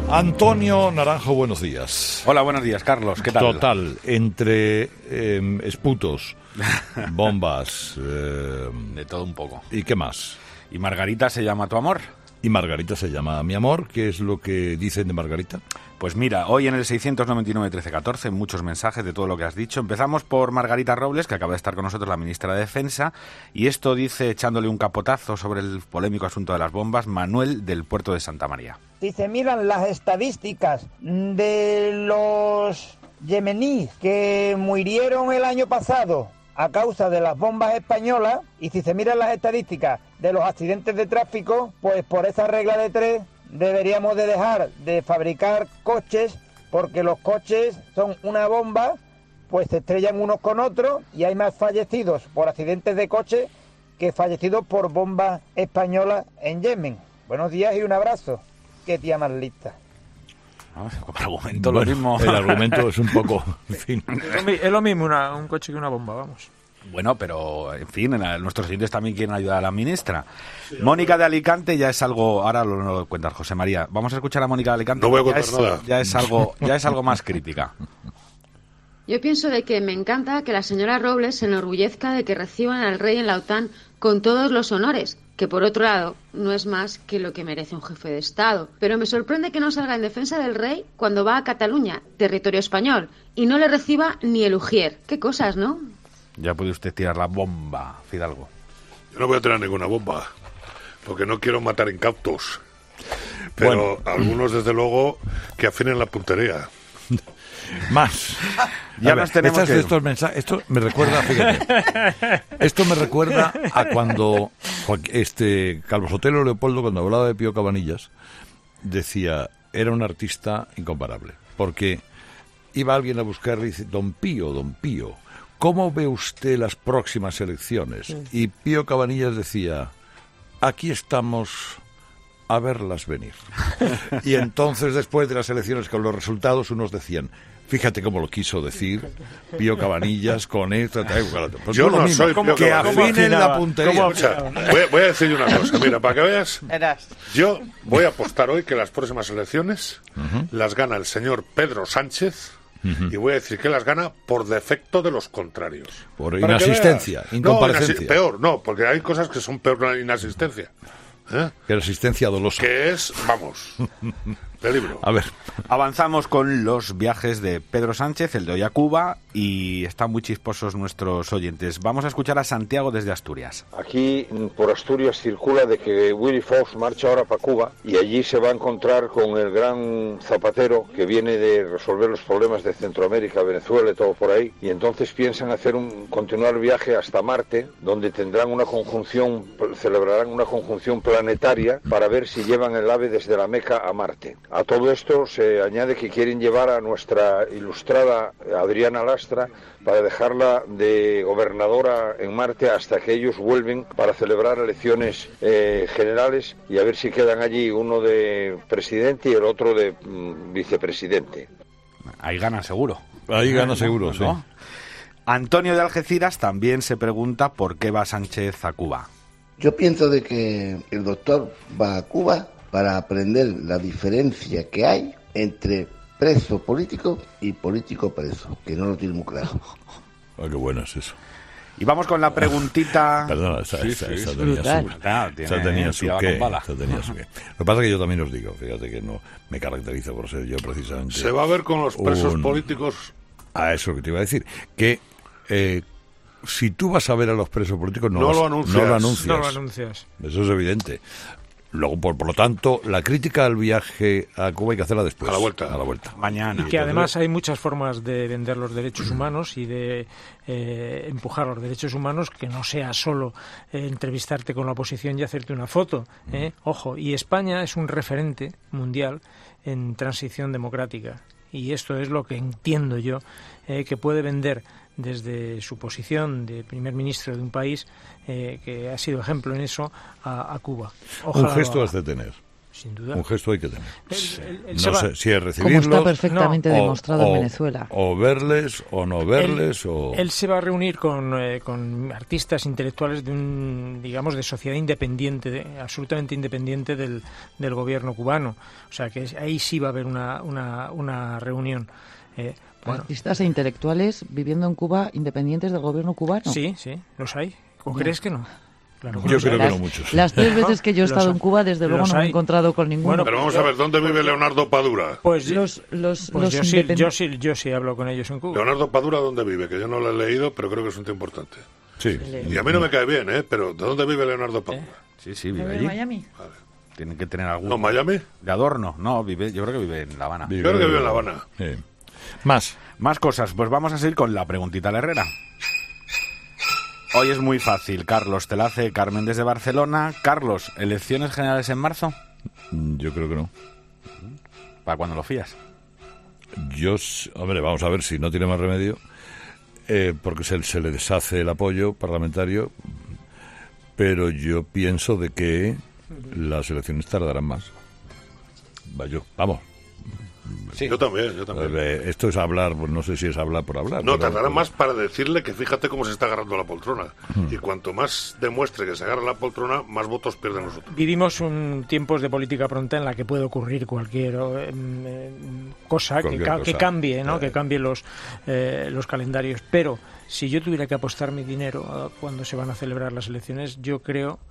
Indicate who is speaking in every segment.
Speaker 1: Antonio Naranjo, buenos días.
Speaker 2: Hola, buenos días, Carlos. ¿Qué tal?
Speaker 1: Total, entre esputos, bombas...
Speaker 2: de todo un poco.
Speaker 1: ¿Y qué más?
Speaker 2: ¿Y Margarita se llama tu amor?
Speaker 1: Y Margarita se llama mi amor. ¿Qué es lo que dicen de Margarita?
Speaker 2: Pues mira, hoy en el 699-1314, muchos mensajes de todo lo que has dicho. Empezamos por Margarita Robles, que acaba de estar con nosotros, la ministra de Defensa, y esto dice, echándole un capotazo sobre el polémico asunto de las bombas, Manuel del puerto de Santa María.
Speaker 3: Si se miran las estadísticas de los yemeníes que murieron el año pasado a causa de las bombas españolas, y si se miran las estadísticas de los accidentes de tráfico, pues por esa regla de 3 deberíamos de dejar de fabricar coches, porque los coches son una bomba, pues se estrellan unos con otros y hay más fallecidos por accidentes de coche que fallecidos por bombas españolas en Yemen. Buenos días y un abrazo. Qué tía más lista.
Speaker 2: Como argumento,
Speaker 1: bueno,
Speaker 2: lo mismo.
Speaker 1: El argumento es un poco... En fin.
Speaker 4: Es lo mismo un coche que una bomba, vamos.
Speaker 2: Bueno, pero, en fin, nuestros oyentes también quieren ayudar a la ministra. Sí, Mónica de Alicante ya es algo... Ahora lo cuentas, José María. Vamos a escuchar a Mónica de Alicante.
Speaker 5: No voy a contar nada.
Speaker 2: Ya es algo más crítica.
Speaker 6: Yo pienso de que me encanta que la señora Robles se enorgullezca de que reciban al rey en la OTAN con todos los honores, que por otro lado no es más que lo que merece un jefe de Estado. Pero me sorprende que no salga en defensa del rey cuando va a Cataluña, territorio español, y no le reciba ni el ujier. Qué cosas, ¿no?
Speaker 2: Ya puede usted tirar la bomba, Fidalgo.
Speaker 5: Yo no voy a tirar ninguna bomba, porque no quiero matar incautos. Pero algunos, desde luego, que afinen la puntería.
Speaker 1: Más.
Speaker 2: Ya nos tenemos que...
Speaker 1: estos mensajes, esto me recuerda, fíjate, esto me recuerda a cuando Calvo Sotelo Leopoldo, cuando hablaba de Pío Cabanillas, decía, era un artista incomparable, porque iba alguien a buscarle y dice, Don Pío, ¿cómo ve usted las próximas elecciones? Y Pío Cabanillas decía, aquí estamos a verlas venir. Y entonces, después de las elecciones, con los resultados, unos decían, fíjate cómo lo quiso decir Pío Cabanillas con esto. Pues
Speaker 5: yo no soy Pío
Speaker 1: que
Speaker 5: Cabanillas.
Speaker 1: afinen la puntería.
Speaker 5: O sea, voy a decir una cosa, mira, para que veas, yo voy a apostar hoy que las próximas elecciones las gana el señor Pedro Sánchez. Y voy a decir que las gana por defecto de los contrarios.
Speaker 1: Por inasistencia, incomparecencia.
Speaker 5: Peor, no, porque hay cosas que son peor que la inasistencia.
Speaker 1: Persistencia dolosa.
Speaker 5: Que es, vamos, peligro.
Speaker 1: A ver.
Speaker 2: Avanzamos con los viajes de Pedro Sánchez, el de hoy a Cuba, y están muy chisposos nuestros oyentes. Vamos a escuchar a Santiago desde Asturias.
Speaker 7: Aquí por Asturias circula de que Willy Fox marcha ahora para Cuba y allí se va a encontrar con el gran Zapatero que viene de resolver los problemas de Centroamérica, Venezuela y todo por ahí, y entonces piensan hacer continuar el viaje hasta Marte, donde tendrán celebrarán una conjunción planetaria para ver si llevan el ave desde la Meca a Marte. A todo esto se añade que quieren llevar a nuestra ilustrada Adriana Lastra para dejarla de gobernadora en Marte hasta que ellos vuelven para celebrar elecciones generales y a ver si quedan allí uno de presidente y el otro de vicepresidente.
Speaker 2: Ahí gana seguro.
Speaker 1: Ahí gana seguro, sí.
Speaker 2: ¿No? Antonio de Algeciras también se pregunta por qué va Sánchez a Cuba.
Speaker 8: Yo pienso de que el doctor va a Cuba para aprender la diferencia que hay entre preso político y político preso, que no lo tiene muy claro.
Speaker 1: Qué bueno es eso.
Speaker 2: Y vamos con la preguntita...
Speaker 1: Perdona, esa tenía su qué. Lo que pasa es que yo también os digo, fíjate que no me caracterizo por ser yo precisamente...
Speaker 5: Se va a ver con los presos políticos...
Speaker 1: A eso que te iba a decir, que... si tú vas a ver a los presos políticos, no lo anuncias. Eso es evidente. Luego, por lo tanto, la crítica al viaje a Cuba hay que hacerla después.
Speaker 5: A la vuelta.
Speaker 2: Mañana.
Speaker 4: Y que además hay muchas formas de vender los derechos humanos y de empujar los derechos humanos, que no sea solo entrevistarte con la oposición y hacerte una foto. Ojo, y España es un referente mundial en transición democrática. Y esto es lo que entiendo yo que puede vender desde su posición de primer ministro de un país que ha sido ejemplo en eso a Cuba.
Speaker 1: Ojalá un gesto has de tener.
Speaker 4: sin duda.
Speaker 1: Un gesto hay que tener.
Speaker 4: No
Speaker 1: sé si es recibirlos...
Speaker 9: Como está perfectamente demostrado en Venezuela.
Speaker 1: O verles, o no verles,
Speaker 4: Él se va a reunir con artistas intelectuales de sociedad independiente, absolutamente independiente del gobierno cubano. O sea, que ahí sí va a haber una reunión.
Speaker 9: Artistas e intelectuales viviendo en Cuba independientes del gobierno cubano.
Speaker 4: Sí, los hay. ¿O crees que no? Claro,
Speaker 1: yo creo que no muchos.
Speaker 9: Las 3 veces que yo he estado en Cuba, desde luego no me he encontrado con ninguno.
Speaker 5: Bueno, pero vamos a ver, ¿dónde vive Leonardo Padura?
Speaker 4: Pues yo sí hablo con ellos en Cuba.
Speaker 5: Leonardo Padura, ¿dónde vive? Que yo no lo he leído, pero creo que es un tío importante.
Speaker 1: Sí.
Speaker 5: Y a mí no me cae bien, pero ¿de dónde vive Leonardo Padura?
Speaker 2: Sí, vive allí.
Speaker 9: ¿En Miami?
Speaker 5: Vale.
Speaker 2: Tienen que tener algún...
Speaker 5: ¿No, Miami?
Speaker 2: De adorno. No, yo creo que vive en La Habana.
Speaker 5: Yo creo que vive en La Habana.
Speaker 1: Sí. Más
Speaker 2: cosas. Pues vamos a seguir con la preguntita a la Herrera. Hoy es muy fácil, Carlos. Te la hace Carmen desde Barcelona. Carlos, ¿elecciones generales en marzo?
Speaker 1: Yo creo que no.
Speaker 2: ¿Para cuándo lo fías?
Speaker 1: Hombre, vamos a ver si no tiene más remedio, porque se le deshace el apoyo parlamentario, pero yo pienso de que las elecciones tardarán más. Vamos.
Speaker 5: Sí. Yo también.
Speaker 1: Esto es hablar, pues no sé si es hablar por hablar.
Speaker 5: No, tardarán más para decirle que fíjate cómo se está agarrando la poltrona. Y cuanto más demuestre que se agarra la poltrona, más votos pierden nosotros.
Speaker 4: Vivimos tiempos de política pronta en la que puede ocurrir cualquier cosa que cambie, ¿no? Que cambie los calendarios. Pero si yo tuviera que apostar mi dinero cuando se van a celebrar las elecciones, yo creo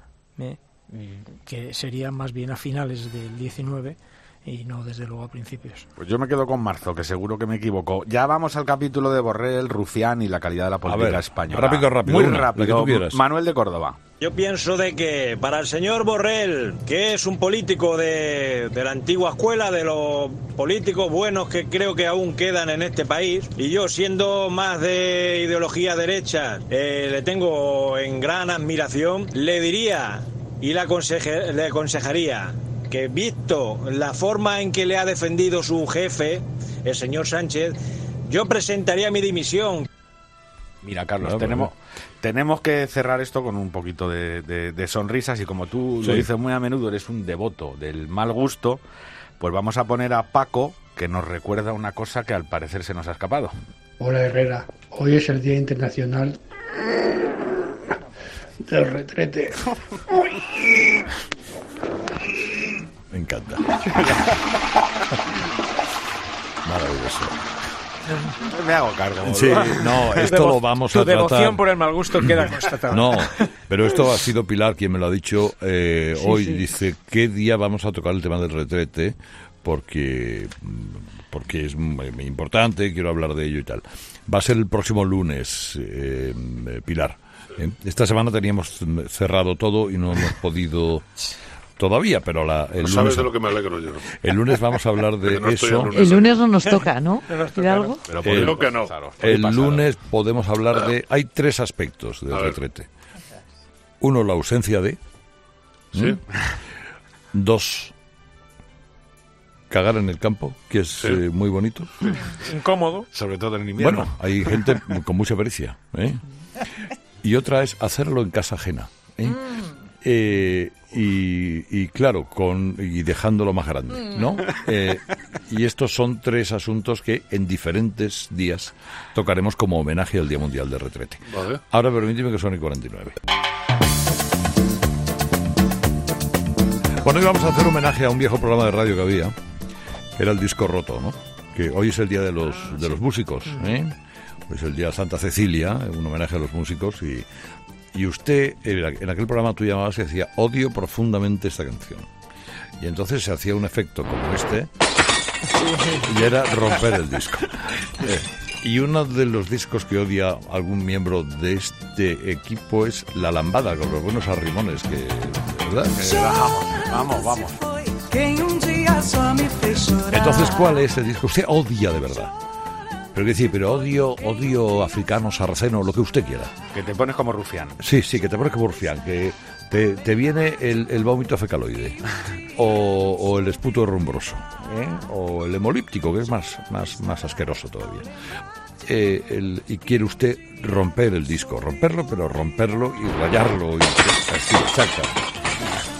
Speaker 4: que sería más bien a finales del 19 y no desde luego a principios.
Speaker 2: Pues yo me quedo con marzo, que seguro que me equivoco. Ya vamos al capítulo de Borrell, Rufián y la calidad de la política española.
Speaker 1: Rápido.
Speaker 2: Muy rápido. Manuel de Córdoba.
Speaker 10: Yo pienso de que para el señor Borrell, que es un político de la antigua escuela, de los políticos buenos que creo que aún quedan en este país, y yo siendo más de ideología derecha, le tengo en gran admiración, le diría y le aconsejaría que, visto la forma en que le ha defendido su jefe, el señor Sánchez, yo presentaría mi dimisión.
Speaker 2: Mira, Carlos, tenemos que cerrar esto con un poquito de sonrisas, y como tú lo dices muy a menudo, eres un devoto del mal gusto, pues vamos a poner a Paco, que nos recuerda una cosa que al parecer se nos ha escapado.
Speaker 11: Hola, Herrera. Hoy es el Día Internacional del Retrete.
Speaker 1: Me encanta. Maravilloso.
Speaker 2: Me hago cargo.
Speaker 1: Sí, no, esto lo vamos a tratar.
Speaker 4: Tu devoción por el mal gusto queda constatada.
Speaker 1: No, pero esto ha sido Pilar quien me lo ha dicho hoy. Sí. Dice, ¿qué día vamos a tocar el tema del retrete? Porque es muy importante, quiero hablar de ello y tal. Va a ser el próximo lunes, Pilar. Esta semana teníamos cerrado todo y no hemos podido todavía, pero el lunes...
Speaker 5: ¿Sabes de lo que me alegro yo?
Speaker 1: El lunes vamos a hablar de eso.
Speaker 9: El lunes no nos toca, ¿no?
Speaker 5: Pero digo que no.
Speaker 1: El lunes podemos hablar de... Hay 3 aspectos del retrete. 1, la ausencia de...
Speaker 5: Sí.
Speaker 1: 2, cagar en el campo, que es muy bonito.
Speaker 4: Sí. Incómodo.
Speaker 2: Sobre todo en invierno.
Speaker 1: Bueno, hay gente con mucha pericia. Y otra es hacerlo en casa ajena. Y claro, y dejándolo más grande, ¿no? Y estos son 3 asuntos que en diferentes días tocaremos como homenaje al Día Mundial del Retrete.
Speaker 5: Vale.
Speaker 1: Ahora permíteme que son y 49. Bueno, hoy vamos a hacer homenaje a un viejo programa de radio que había, que era el Disco Roto, ¿no? Que hoy es el Día de los Músicos, Es el Día de Santa Cecilia, un homenaje a los músicos, y usted, en aquel programa tú llamabas y decía, odio profundamente esta canción. Y entonces se hacía un efecto como este, y era romper el disco. Y uno de los discos que odia algún miembro de este equipo es La Lambada, con los buenos arrimones, ¿verdad?
Speaker 2: Vamos.
Speaker 1: Entonces, ¿cuál es el disco que usted odia de verdad? Pero odio africano, sarraceno, lo que usted quiera.
Speaker 2: Que te pones como Rufián.
Speaker 1: Sí, que te pones como Rufián, que te viene el vómito fecaloide, o el esputo rumbroso, o el hemolíptico, que es más asqueroso todavía. Y quiere usted romper el disco, romperlo y rayarlo. Así, exacto.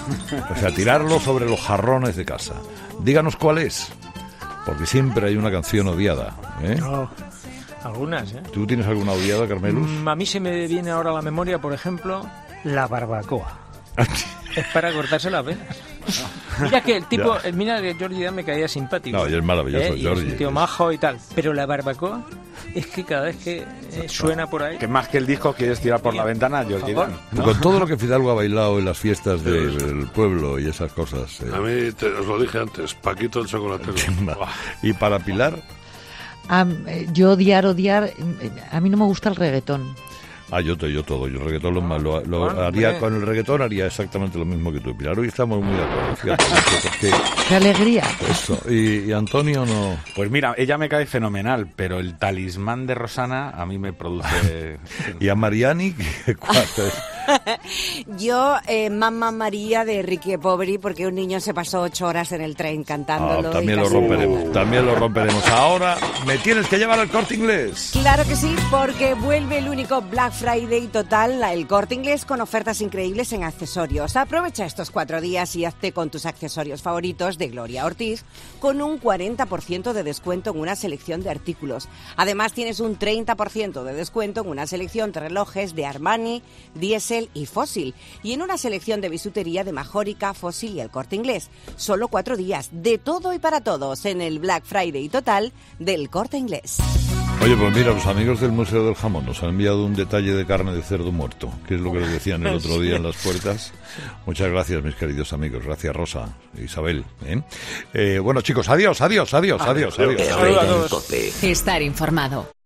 Speaker 1: O sea, tirarlo sobre los jarrones de casa. Díganos cuál es, porque siempre hay una canción odiada, ¿eh?
Speaker 4: No, algunas, ¿eh?
Speaker 1: ¿Tú tienes alguna odiada, Carmelus?
Speaker 4: A mí se me viene ahora a la memoria, por ejemplo, la barbacoa. Es para cortarse las venas. Mira que el tipo, mira que Georgie Dan me caía simpático.
Speaker 1: No, y es maravilloso,
Speaker 4: y
Speaker 1: Georgie.
Speaker 4: Es un tío majo y tal. Pero la barbacoa es que cada vez que suena por ahí...
Speaker 2: Que más que el disco quieres tirar por la ventana, Georgie Dan, ¿no?
Speaker 1: Con todo lo que Fidalgo ha bailado en las fiestas del pueblo y esas cosas.
Speaker 5: A mí, os lo dije antes, Paquito el chocolatero.
Speaker 1: ¿Y para Pilar?
Speaker 9: Yo odiar, a mí no me gusta el reggaetón.
Speaker 1: Yo todo. Yo el reggaetón lo haría, con el reggaetón haría exactamente lo mismo que tú, Pilar. Hoy estamos muy de acuerdo. Fíjate, porque
Speaker 9: ¡qué alegría!
Speaker 1: Eso. ¿Y Antonio no?
Speaker 2: Pues mira, ella me cae fenomenal, pero el talismán de Rosana a mí me produce...
Speaker 1: ¿Y a Mariani? ¿Cuál es?
Speaker 12: Yo, Mamma María de Ricky Poveri, porque un niño se pasó 8 horas en el tren cantándolo.
Speaker 1: También lo romperemos. Ahora me tienes que llevar al Corte Inglés.
Speaker 12: Claro que sí, porque vuelve el único Black Friday total, el Corte Inglés, con ofertas increíbles en accesorios. Aprovecha estos 4 días y hazte con tus accesorios favoritos de Gloria Ortiz, con un 40% de descuento en una selección de artículos. Además, tienes un 30% de descuento en una selección de relojes de Armani, Diesel y Fossil, y en una selección de bisutería de Majorica, Fossil y el Corte Inglés. Solo 4 días, de todo y para todos, en el Black Friday total del Corte Inglés.
Speaker 1: Oye, pues mira, los amigos del Museo del Jamón nos han enviado un detalle de carne de cerdo muerto, que es lo que les decían el otro día en las puertas. Muchas gracias, mis queridos amigos. Gracias, Rosa, Isabel. Bueno, chicos, adiós.
Speaker 13: Estar informado.